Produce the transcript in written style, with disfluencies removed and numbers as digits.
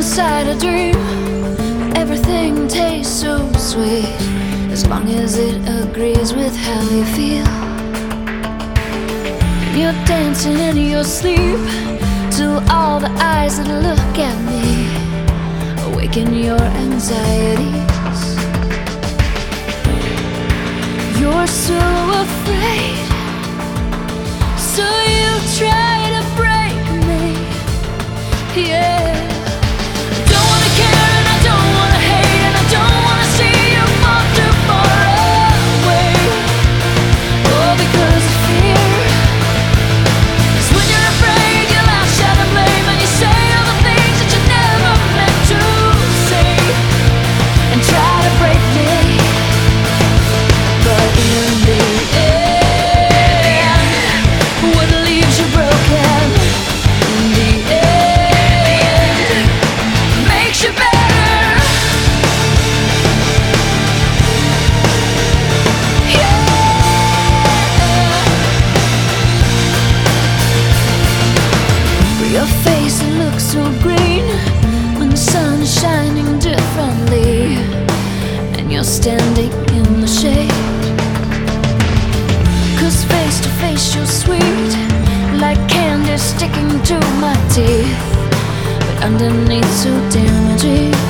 inside a dream. Everything tastes so sweet as long as it agrees with how you feel. You're dancing in your sleep to all the eyes that look at me, awaken your anxieties. You're so afraid, so you try to break me, yeah. Don't wanna care and I don't wanna hate, and I don't wanna see you fall too far away. Oh, because of fear. 'Cause when you're afraid, you lash out and blame, and you say all the things that you never meant to say, and try to break me. But in the end, what leaves you broken, in the end, makes you better. Yeah. Your face, it looks so green when the sun is shining differently, and you're standing in the shade. 'Cause face to face you're sweet, like candy sticking to my teeth, but underneath so damaging.